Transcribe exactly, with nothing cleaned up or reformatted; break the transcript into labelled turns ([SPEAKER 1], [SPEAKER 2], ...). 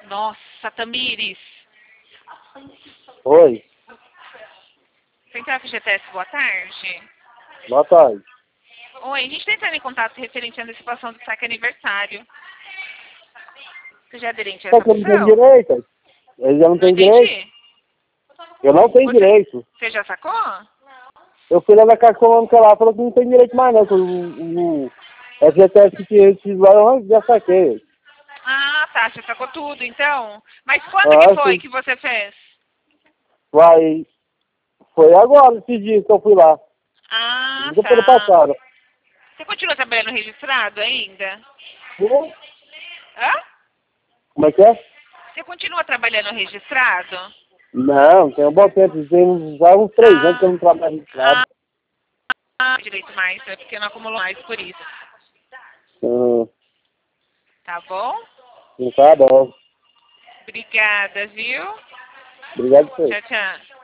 [SPEAKER 1] Nossa, Tamires.
[SPEAKER 2] Oi,
[SPEAKER 1] Central F G T S, boa tarde.
[SPEAKER 2] boa tarde.
[SPEAKER 1] Oi, a gente está entrando em contato referente à antecipação do saque aniversário. Você já é aderente a
[SPEAKER 2] Só
[SPEAKER 1] essa
[SPEAKER 2] que eu não tenho
[SPEAKER 1] opção?
[SPEAKER 2] direito. Eles já não
[SPEAKER 1] Não
[SPEAKER 2] têm direito.
[SPEAKER 1] entendi.
[SPEAKER 2] Eu não tenho
[SPEAKER 1] Você,
[SPEAKER 2] direito.
[SPEAKER 1] você já sacou?
[SPEAKER 2] Eu fui lá na Caixa Econômica lá, falou que não tem direito mais não. Que o, o F G T S que tinha esses lá, eu já saquei.
[SPEAKER 1] Ah, tá, você sacou tudo, então. Mas quando que
[SPEAKER 2] Ah,
[SPEAKER 1] foi
[SPEAKER 2] sim.
[SPEAKER 1] que você fez?
[SPEAKER 2] Vai. Foi agora, esses dias que eu fui lá.
[SPEAKER 1] Ah,
[SPEAKER 2] Nunca pelo
[SPEAKER 1] tá.
[SPEAKER 2] passado.
[SPEAKER 1] Você continua trabalhando registrado ainda?
[SPEAKER 2] Hum?
[SPEAKER 1] Hã?
[SPEAKER 2] Como é que é?
[SPEAKER 1] Você continua trabalhando registrado?
[SPEAKER 2] Não, tem um bom tempo. Tem já uns três anos que eu
[SPEAKER 1] Ah,
[SPEAKER 2] não trabalho registrado.
[SPEAKER 1] ah, ah, direito mais, é porque não acumulou mais por isso.
[SPEAKER 2] Hum,
[SPEAKER 1] Tá bom?
[SPEAKER 2] não tá bom.
[SPEAKER 1] Obrigada, viu?
[SPEAKER 2] Obrigado por isso.
[SPEAKER 1] Tchau, tchau.